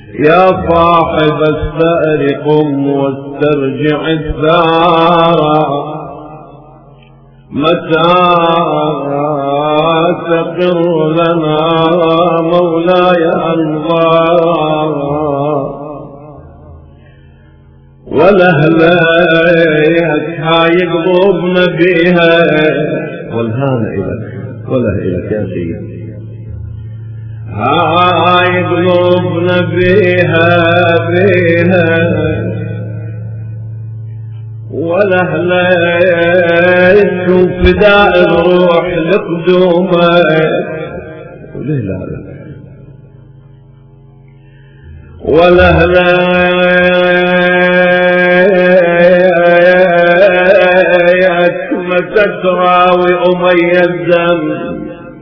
يا صاحب الثأر قم واسترجع الثار، متى تقر لنا مولاي أنظار، ولهلتها يقضبنا بيها والهان إلك وله إلك يا سيدي، هاي قلوبنا بيها ولهلت فداء الروح لقدومك، ولهلت متى تراوي أمي الذنب،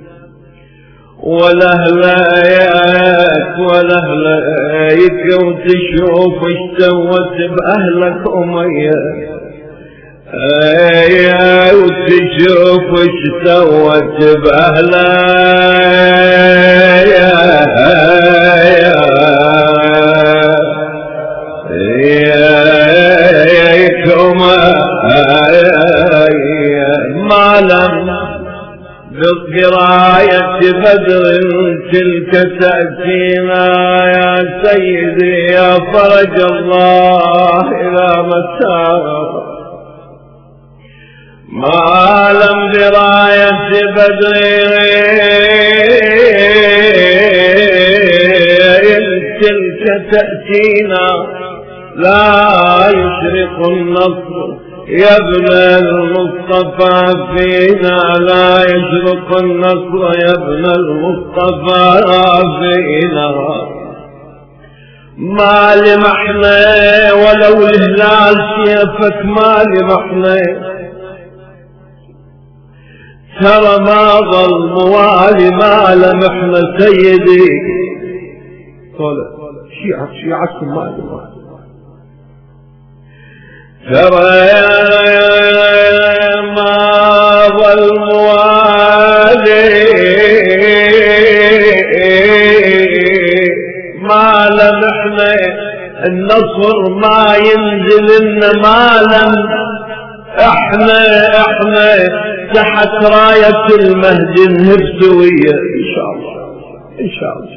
ولهلك وتشوف اش سوت بأهلك أمية، وتشوف اش سوت بأهلك ما لم بقراية بدر تلك تأتينا يا سيدي يا فرج الله إلى متى، ما لم براية بدر تلك تأتينا لا يشرق النصر يا ابن المصطفى فينا، لا يشرق النصر يا ابن المصطفى فينا، ما لمحنا ولو الهلال سيفك ما لمحنا، ترى ما ظل موالي ما لمحنا سيدي، شيعتكم ما لمحنا، ترى ما ظل موالي ما لمحنا، النصر ما ينزل لنا ما لم احنا تحت راية المهدي نهب سوية ان شاء الله ان شاء الله،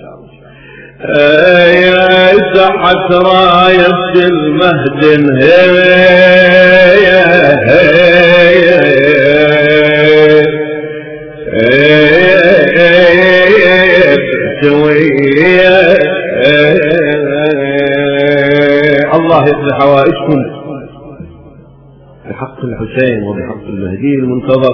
تحت راية المهدي نهب سوية، الله يصلح حوائجكم بحق الحسين وبحق المهدي المنتظر،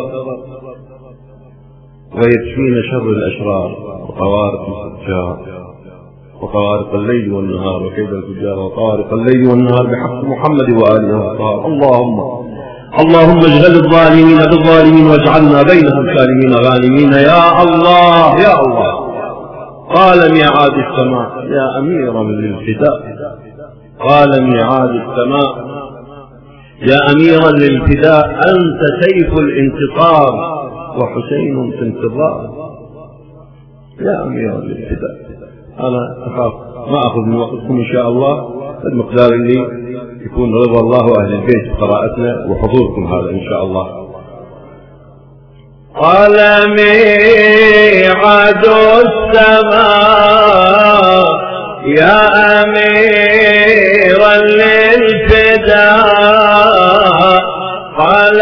ويكفينا شر الأشرار وطوارق الفجار وطوارق الليل والنهار وكيد الفجار وطوارق الليل والنهار بحق محمد وآله وصحبه. اللهم اجعل الظالمين بالظالمين واجعلنا بينهم سالمين غانمين يا الله يا الله. قال ميعاد السماء يا أميرا للفداء، قال ميعاد السماء يا أميرا للفداء، أنت سيف الانتصار وحسين في انتظار، يا أميرا للفداء. أنا أخاف ما أخذ من وقتكم إن شاء الله المقدار اللي يكون رضا الله وأهل البيت بقراءتنا وحضوركم هذا إن شاء الله. قال ميعاد السماء يا أميرا للفداء، قال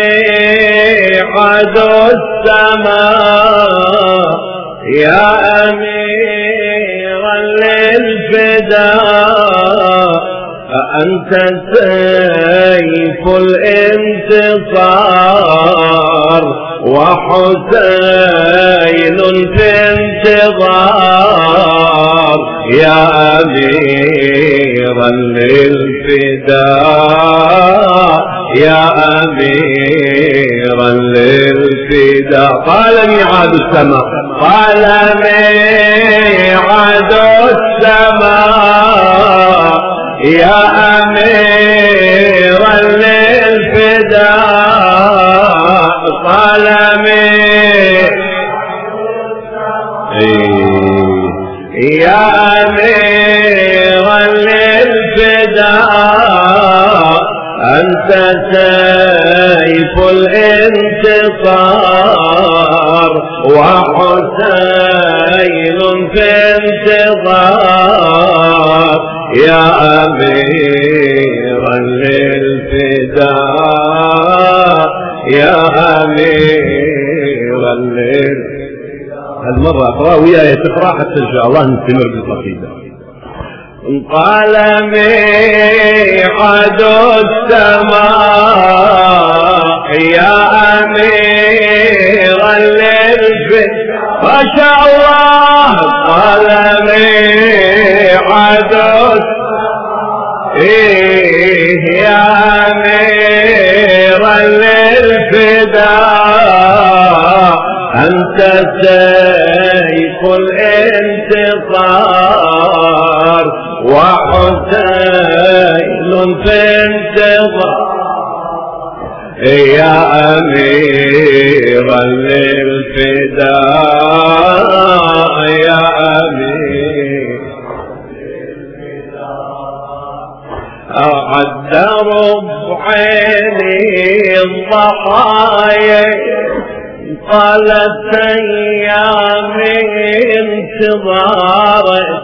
ميعاد السماء يا أميرا للفداء، أنت سيف الانتصار وحسين في انتظار، يا أميرا للفداء يا أميرا للفداء. قال ميعاد السماء، قال ميعاد السماء يا أميرا للفداء، قال يا أميرا سيف الانتصار وحسين في انتظار يا أميرا للفداء يا أميرا للفداء. هالمرة أقرأ وياي تقرأ حتى إن شاء الله نستمر بالقصيدة. قال ميعاد السماء يا أميرا للفداء ما شاء الله. قال ميعاد يا أميرا للفداء أنت سيف الانتصار وحسين في انتظار يا أميرا للفداء يا أمير أعد ربعين الضحايا طالت أيام انتظارك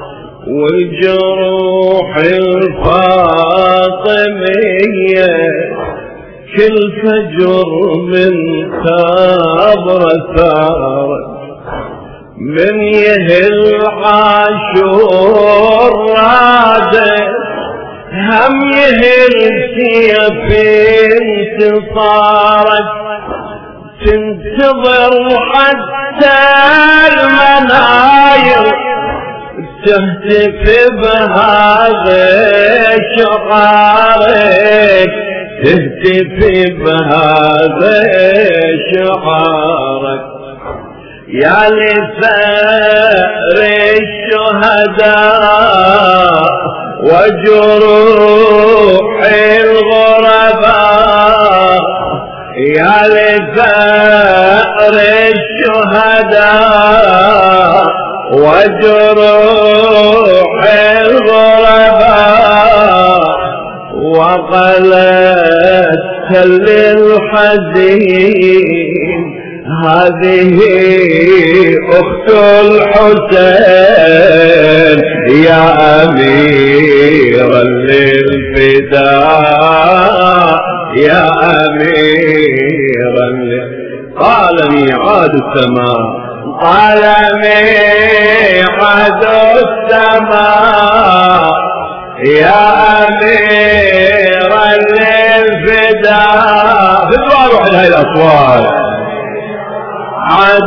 والجروح الفاطمية كل فجر من ثابر ثارت من يهل عاشور رادت هم يهل سيف انتصارك تنتظر حتى المناير تهتف بهذا شعارك تهتف بهذا شعارك يا لثأر الشهداء وجروح الغرباء يا لثأر الشهداء وجروح الغرباء وقلت للحزين هذه أخت الحسين يا أميرا للفداء يا أميرا قال ميعاد السماء قال ميعاد السماء يا أميرا للفداء بدوا أروح لهي الأصوات عاد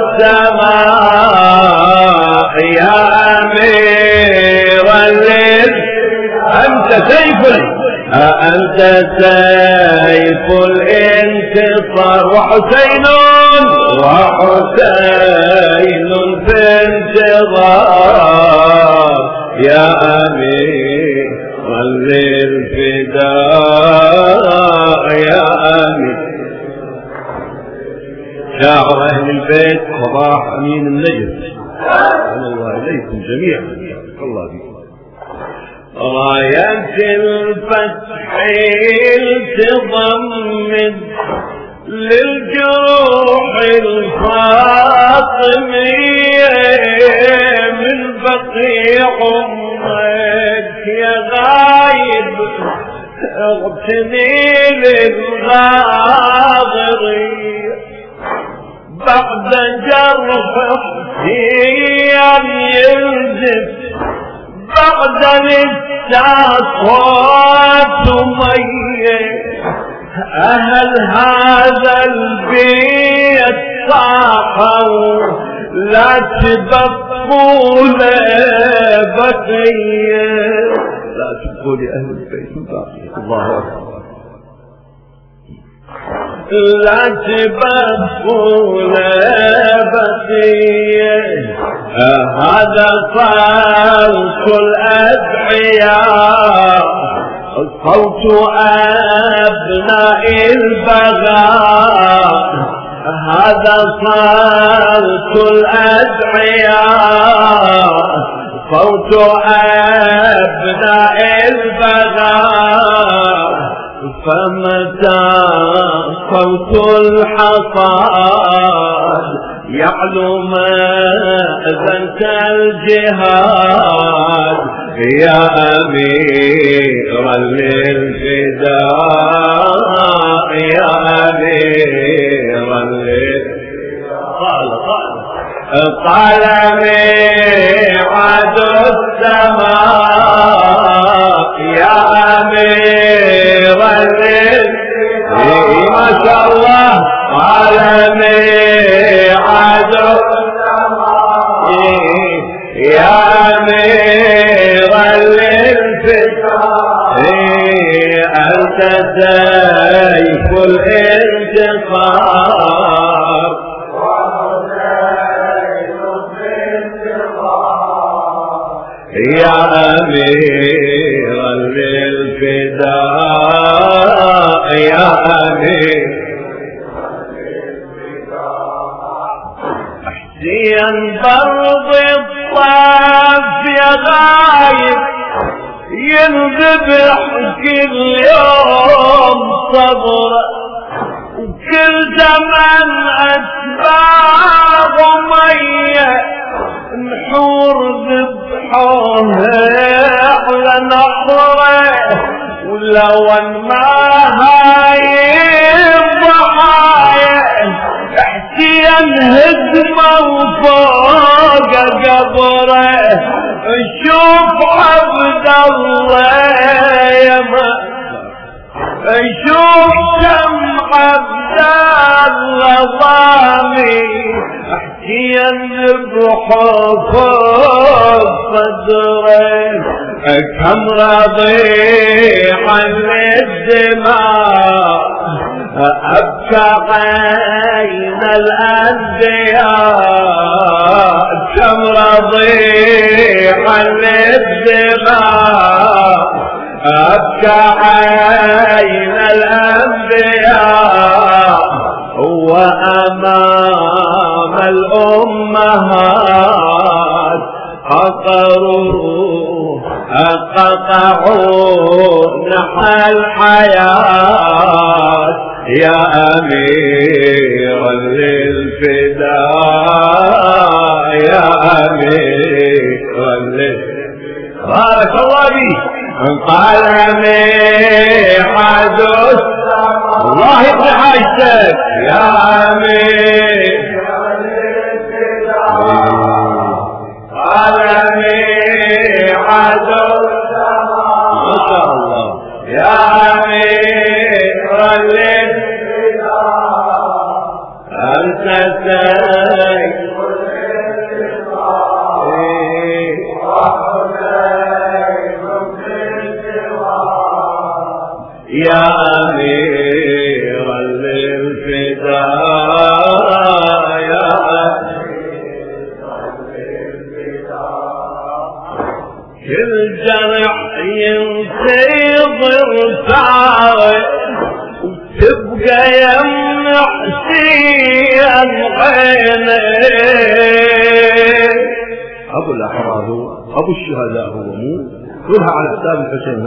السماء يا أميرا للفداء أنت سيف أنت سيف الانتصار وحسين في انتظار يا أميرا للفداء يا أمير. شاعر أهل البيت صباح أمين النجف أهلا الله إليكم جميعا الله بكم. راية الفتح التضمد للجروح الفاطمية من بقيع أمك يا غايب اغتني للغاضرية بعد جرح حسين ينزف بعد التاصوات مية أهل هذا البيت صاحوا لا تبقوا لبقية لا تبقوا لأهل البيت باقية الله أكبر لا تبقوا لبقية هذا صوت الأدعياء صوت أبناء البغاء هذا صوت الأدعياء صوت أبناء البغاء فمتى صوت الحصاد يعلو مأذنة الجهاد يا أميرا للفداء يا أميرا للفداء قال ميعاد السماء يا أميرا للفداء ما شاء الله قال ميعاد السماء يا أميرا للفداء أنت سيف الانتصار يا أميرا للفداء يا أمير احزيا برض الطاف يا غايب ينذبح كل يوم صبر وكل زمن أسباب مية نحور ذبحوه على نحره ولو ما هاي الضحايا احتيا هدمه وفوق قبره شوف عبد الله يما شوف كم عبد الله ضامي احكي بروحه فوق صدره كم رضيع الدماء أبكى عين الأنبياء كم رضيع الدماء أبكى عين الأنبياء وأمام الأمهات قطعوا نحى الحياة يا أميرا للفداء يا أميرا للفداء بارك الله بي قال ميعاد الله يبني حاجتك يا أميرا للفداء قال ميعاد ما شاء الله يا أميرا للفداء أنت سيف يا أميرا للفداء يا أميرا للفداء كل جرح ينتظر ساعة وتبقى يمنع شيئا عينه أبو الأحرار هو أبو الشهداء هو مو كلها على حساب الحسين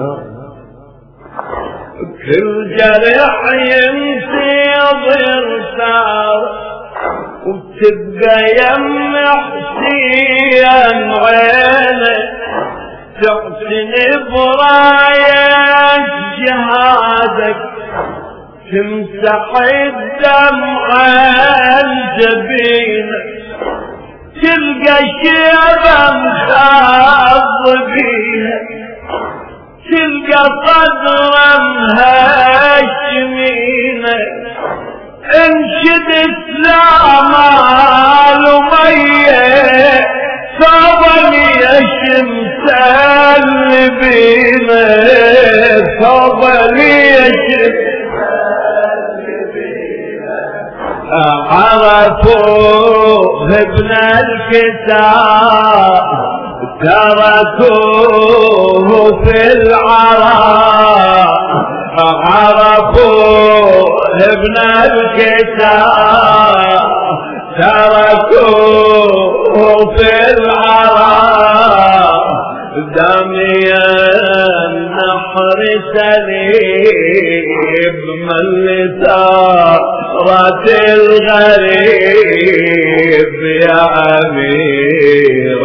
كل جرح ينتظر سار وتبقى يمنع شيئا عينه تحسن براية جهادك تمسح الدمع الجبينة تلقى شيبة مخاضبينة تلقى صدرا مهاشمينة انشد اسلام الأمية صابني شمس اللبينة صابني شمس عرفوه ابن الكتاب تركوه في العراء عرفوه ابن الكتاب تركوه في العراء رمي النحر سليب من لثارة الغريب يا أمير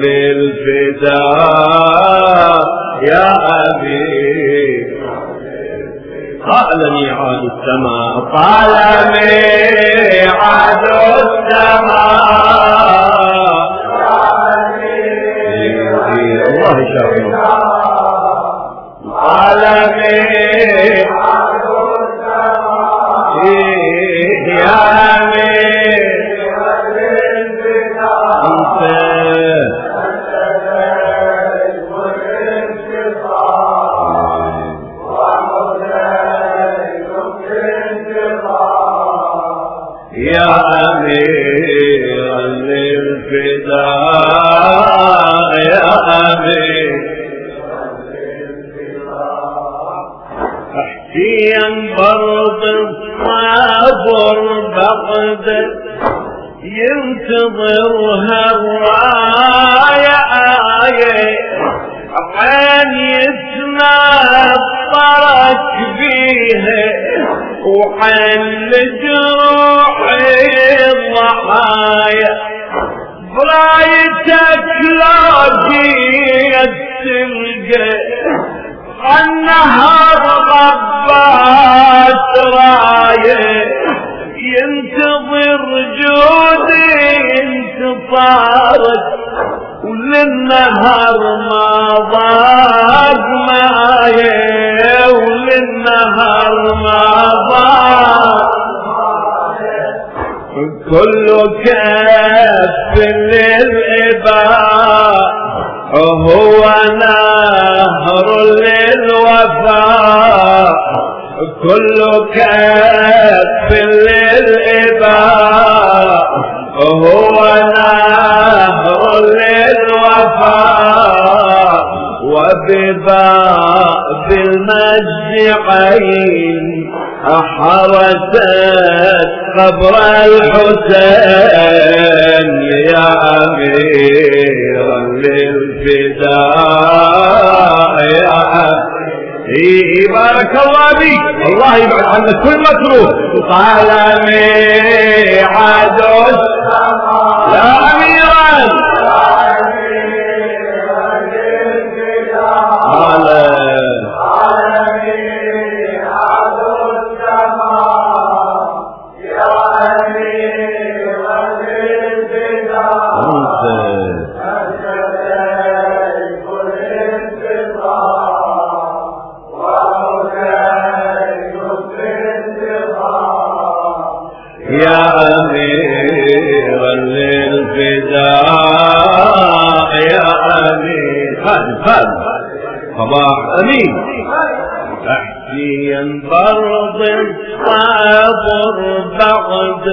للفداء يا أمير. قال ميعاد السماء قال ميعاد السماء الله يشافيه. قال ميعاد السماء يا أمير يا أمير للفداء يا أمير. احكيا برض الصبر بغد ينتظرها الراية آية عين يتنطرك بيها وعين لجروح الضحايا برايتك لاقيت تلقى النهر غبات رايه ينتظر جودي انتصارك وللنهر ما ضاق معايا وللنهر ما ضاق كل كف للإباء هو نهر للوفاء كل كف للإباء هو نهر للوفاء وبباب المجد عين حرست قبر الحسين يا أمير للفداء يا أمير. بارك الله بك الله يبعد عنك كل مكروه. قال ميعاد السماء يا أميرا قال يا أمير للفداء يا أمير. هذا صباح أمين. تحكيا برض الصبر بعد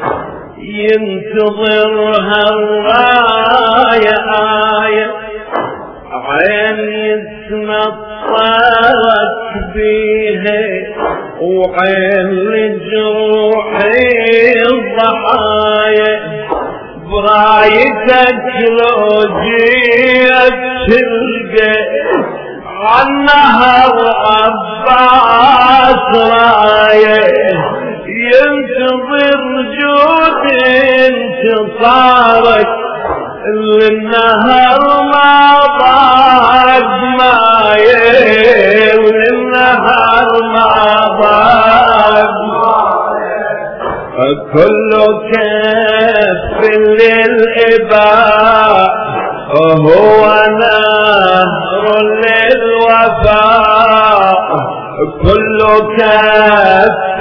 ينتظرها الراية آية عين يتنطرك بيها وعين لجروح الضحايا برايتك لو جيت تلقى عالنهر عباس راية ينتظر جود انتصارك للنهر ما ضاق مايه وللنهر ما ضاق كل كف للإباء هو نهر للوفاء كل كف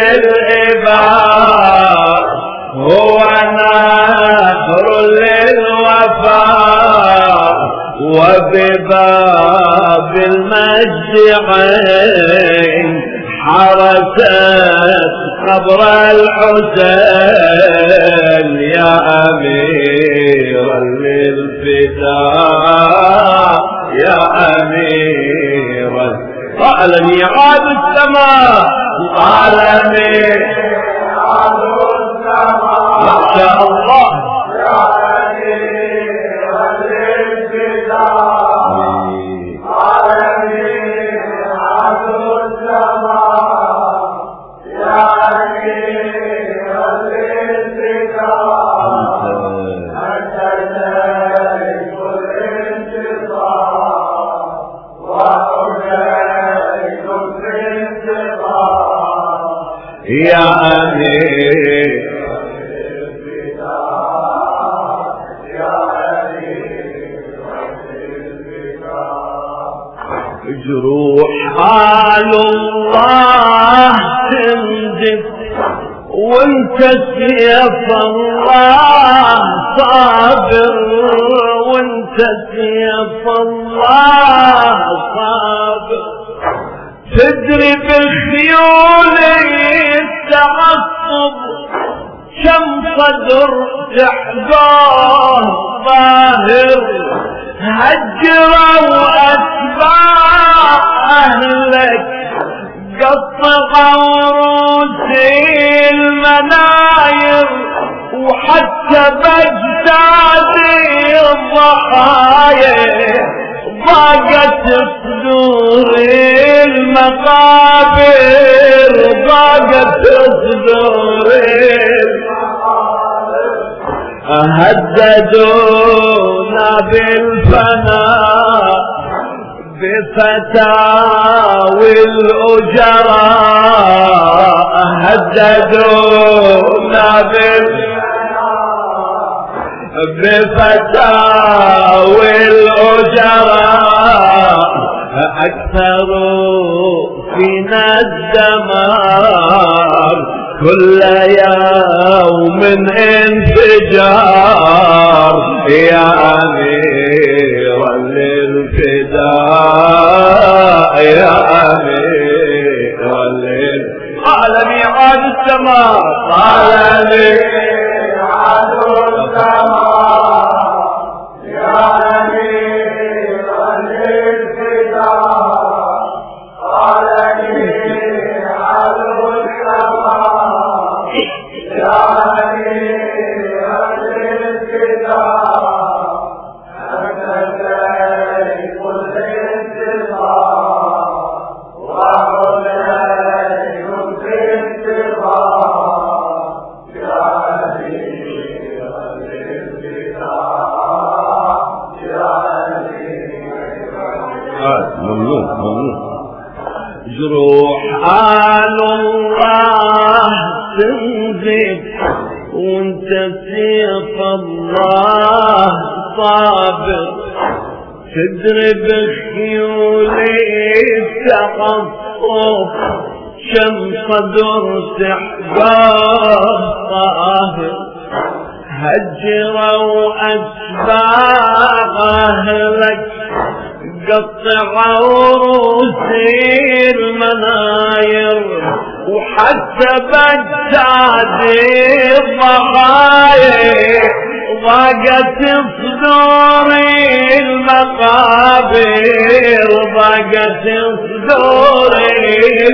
للإباء هو نهر للوفاء وبباب المجد عين حرست قبر الحسين يا أمير للفداء يا أمير. قال ميعاد السماء قال ميعاد السماء ما شاء الله يا أمير للفداء يا أمير جروح آل الله تنزف وانت سيف الله صابر وانت سيف الله صابر تدري بخيولي التعصب كم صدر تحضر ظاهر هجروا أتباع أهلك قطعوا رؤوسي المناير وحتى بجدادي الضحايا ضاقت صدور المقابر ضاقت صدور هددونا بالفناء بفتاوي الأجراء هددونا بفتاوي الأجراء أكثروا فينا الدمار كل يوم انفجار يا أمير للفداء يا أمير قال ميعاد السماء قال ميعاد السماء يا أمير للفداء قال ميعاد السماء يا أمير للفداء أنت سيف الانتصار وحنين في انتصار يا أمير للفداء يا أمير ممنون جروح آل الله تنزف وانت سيف الله صابر تدري بخيولي التعصف كم صدر تحباب طاهر هجروا أسباق أهلك قطعوا رؤوسي المناير وحتى بجدادي الضحايا ضاقت صدوري المقابر ضاقت صدوري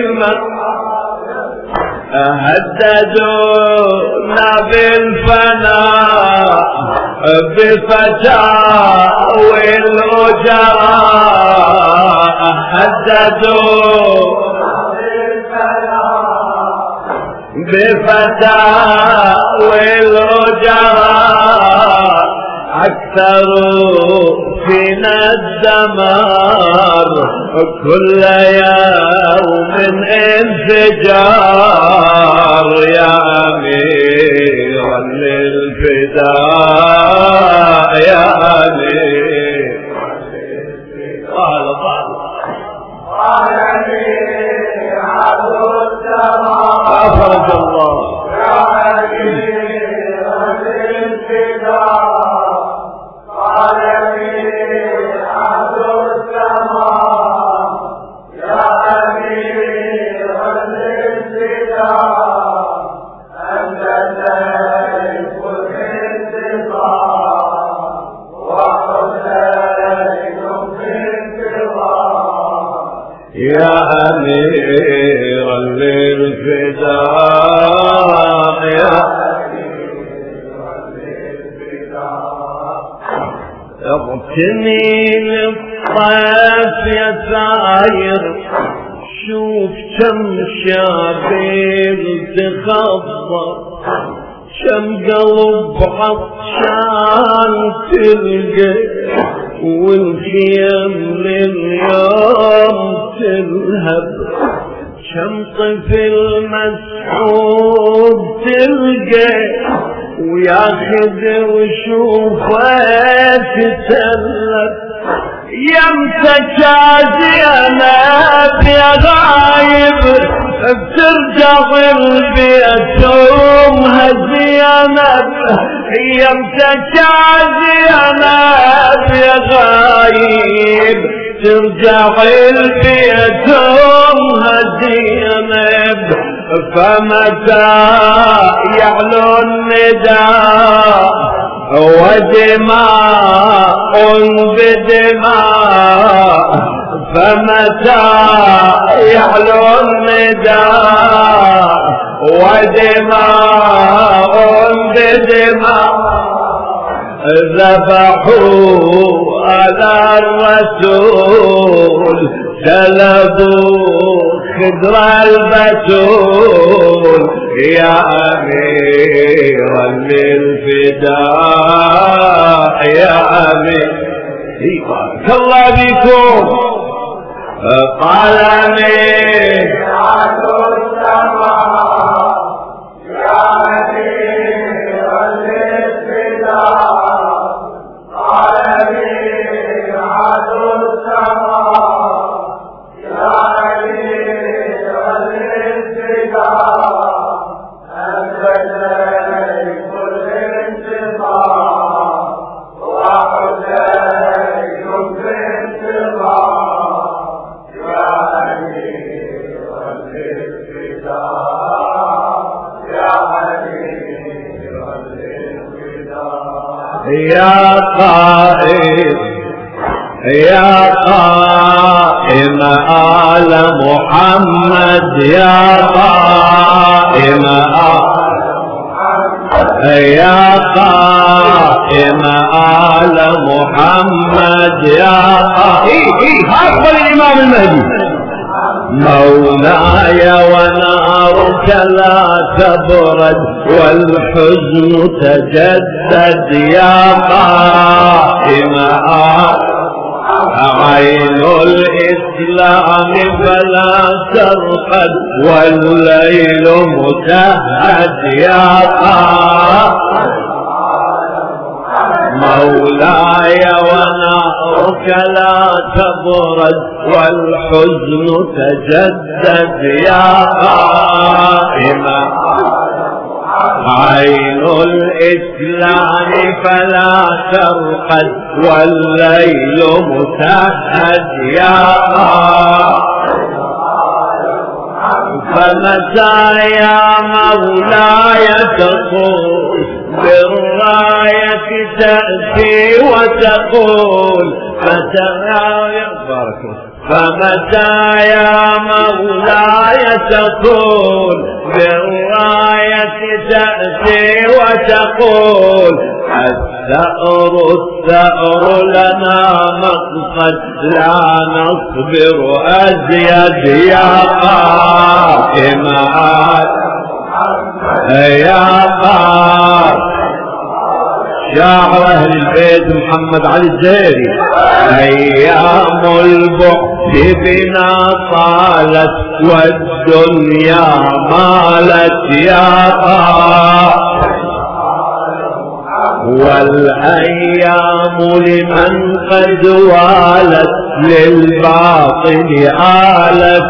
هددونا بالفناء بفتاوي الأجراء هددونا بفتاوي الأجراء أكثروا فينا الدمار كل يوم انفجار يا أمير للفداء يا أمير قال فرج الله يا أمير للفداء قال يا أمير للفداء يا اغتني للطيف يا ثاير شوف كم شابيل تخضر كم قلب عطشان تلقى والخيام لليوم تلهب كم طفل مسكين وبتلقى وياخد وشوفه تسلف يمسك زينب يا غايب بترجع البيت امها زينب يمسك زينب يا غايب ترجع البيت امها زينب فمتى يعلو النداء ودماء بدماء فمتى يعلو النداء ودماء بدماء ذبحوا على الرسول سلبوا خدر البتول يا أميرا للفداء يا أمير بارك الله بكم قال أمير عدو السماء يا أميرا للفداء قال أمير عدو السماء يا أميرا للفداء أنت شيخ الانتصار وحسين في انتصار يا أميرا للفداء يا أميرا للفداء يا قائد يا قائم آل محمد يا قائم يا قائم آل محمد يا قائم هذا الإمام المهدي مولاي ونارك لا تبرد والحزن تجدد يا قائم عين الإسلام فلا ترقد والليل متهد يا مولاي ونارك لا تبرد والحزن تجدد يا قائم عين الإسلام فلا ترقد والليل متهد يا فمتى يا مولاي تقول بالراية تأتي وتقول فمتى يا مولاي تقول بالراية تأتي وتقول الثأر لنا مقصد لا نصبر أزيد يا قائم يا قائم شاعر أهل البيت محمد علي الزهيري أيام البعد بنا طالت والدنيا مالت يا قائم والأيام لمن قد والت للباطل آلت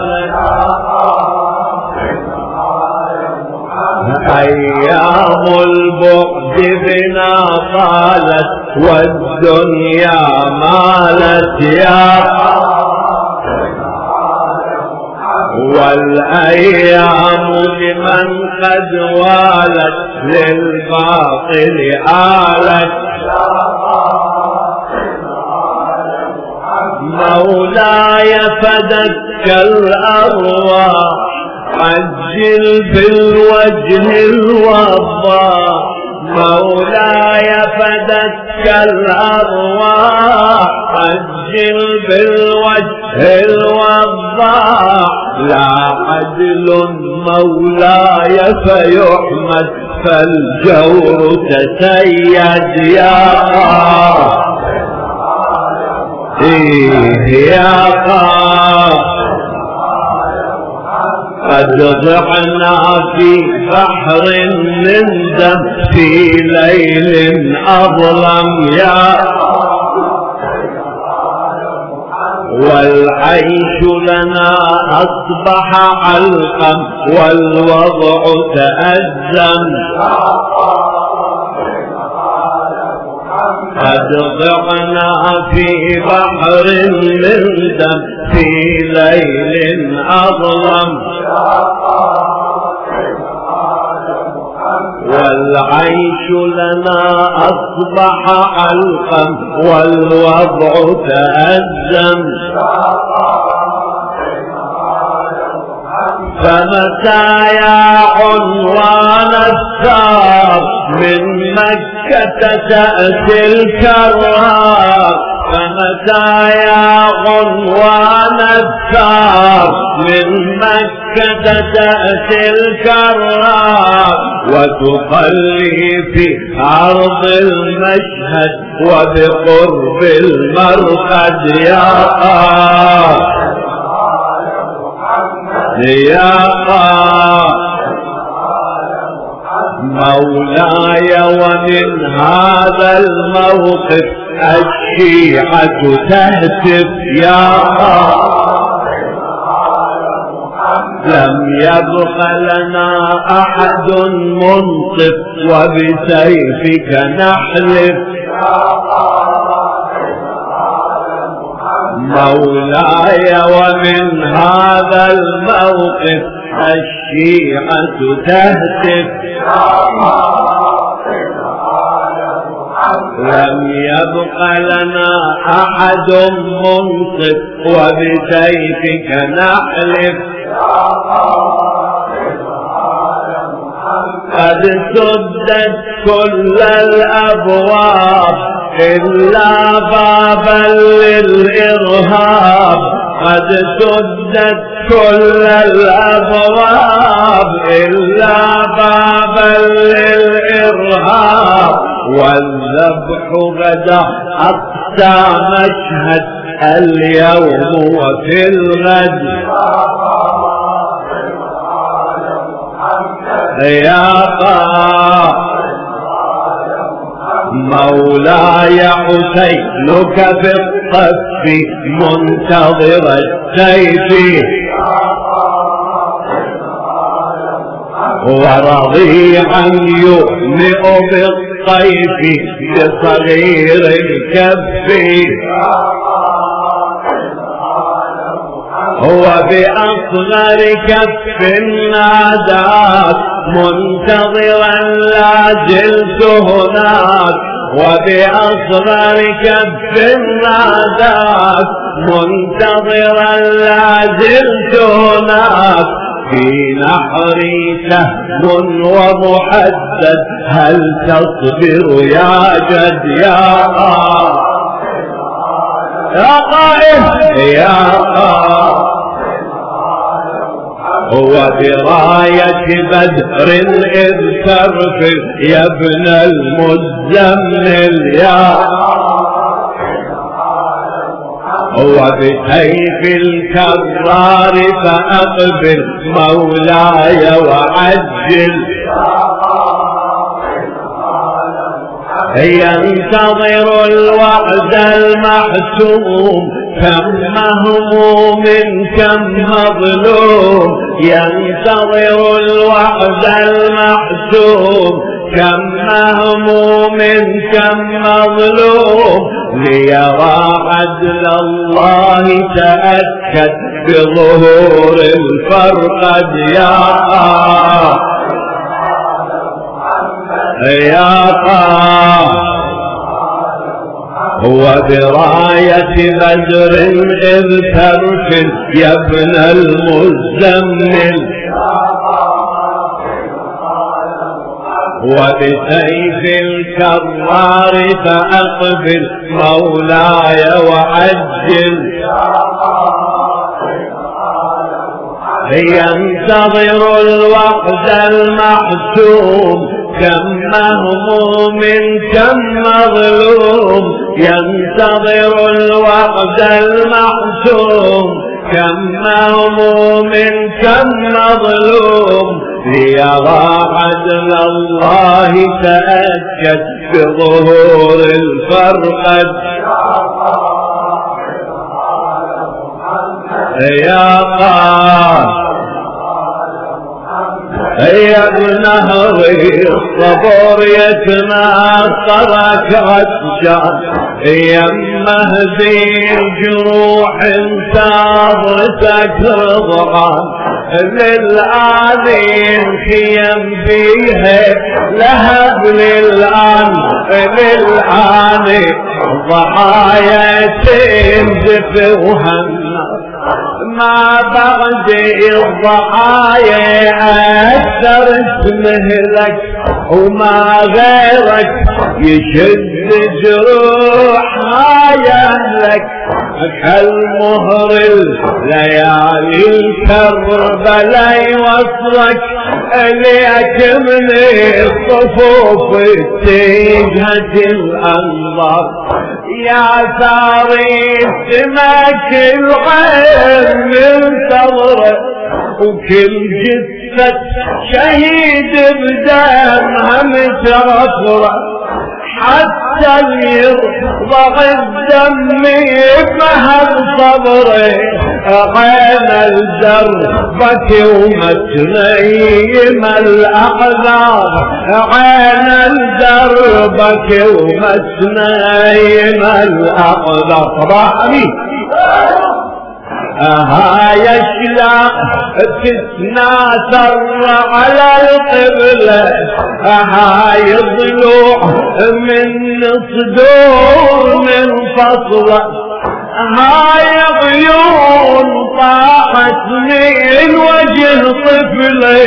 أيام البعد بنا طالت والدنيا مالت يا والأيام لمن قد والت للباطل آلت مولاي فدك الأرواح عجل بالوجه الوضاح مولاي فدك الأرواح عجل بالوجه الوضاح لا عدل مولاي فيحمد فالجور تسيد يا يا قد ضعنا في بحر من دم في ليل أظلم يا والعيش لنا أصبح علقا والوضع تأزم قد ضعنا في بحر من دم في ليل أظلم والعيش لنا أصبح علقا والوضع تأزم فمتى يا عنوان الثار من مكة تأتي الكرار فمتى يا عنوان الثار من مكة تأتي الكرار وتخلي في عرض المشهد وبقرب المرقد يا مولاي ومن هذا الموقف الشيعة تهتف يا لم يبق لنا أحد منصف وبسيفك نحلف مولاي ومن هذا الموقف الشيعة تهتف لم يبق لنا أحد منصف وبسيفك نحلف قد سدت كل الأبواب إلا بابا للإرهاب قد سدت كل الأبواب إلا بابا للإرهاب والذبح غدا أقسى مشهد اليوم وفي الغد يا مولاي حسينك في الصف منتظر السيف ورضيعا يؤمئ بالطيف بصغير الكف هو بأصغر كف ناداك منتظرا لا زلت هناك وبأصغر كف ناداك منتظرا لا زلت هناك في نحري سهم ومحدد هل تصبر يا جد يا قائد يا هو براية بدر إذ ترفع يا ابن المزمل يا هو بسيف الكرار فأقبل مولاي وعجل ينتظر الوعد المحسوم كم مهموم كم مظلوم ينتظر الوعد المحسوم كم مهموم كم مظلوم ليرى عدل الله تأكد بظهور الفرقد يا هو براية بدر إذ ترفل يا ابن المزمل وبسيف الكرار فأقبل مولاي وعجل ينتظر الوقت المحسوم كم مهموم كم مظلوم ينتظر الوقت المحسوم كم مهموم كم مظلوم ليرى عدل الله تأكد بظهور الفرقد يا قال يا ابن نهري الصبر يتناصرك عطشان يا مهدي الجروح انتظرتك رضعان للآن خيم فيها لهب للآن ضحايا تنزف وهنا ما بعد الضحايا أكثر مهلك وما غيرك يشد جروحها لك كالمهر الليالي الكربلا يوصلك ليك من الصفوف تجهد الأنظار يا ثاري سمك العين من ثغرك وكل جثة شهيد بدمها مترفرة حتى يرضع الدم بمهر صبري عين الدربك ومتنيم الأعذار عين الدربك ومتنيم الأعذار صباح أمين يشلع تتناثر على القبلة يضلوع من صدور من فصلة عيون طاحت من وجه طفلي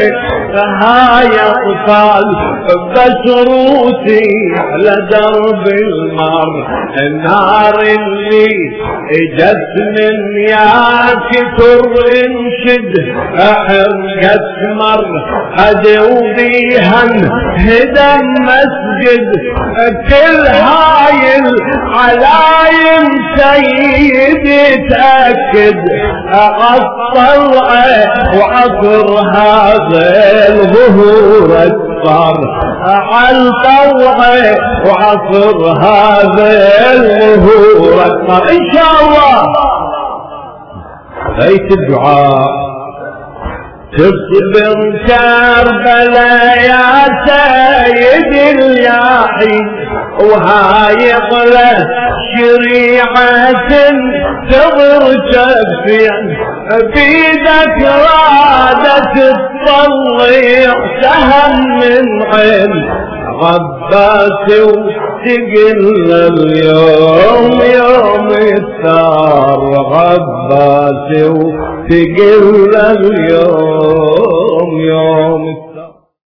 أطفال بس روسي على درب المر النار اللي اجت من ياك ترنشد حرقت مر ادو بيها هدم مسجد كل هاي العلايم سيدي تأكد الطلعة وعصر هذا الظهور الصار الطلعة وعصر هذا الظهور الصار ان شاء الله بيت الدعاء تصبر كربلاء يا سيد الياحي وهاي قلة شريعة تغر جفيا بيدك رادة تطلع سهم من عين عباس وتقل اليوم يوم الثار عباس وتقل اليوم يوم الثار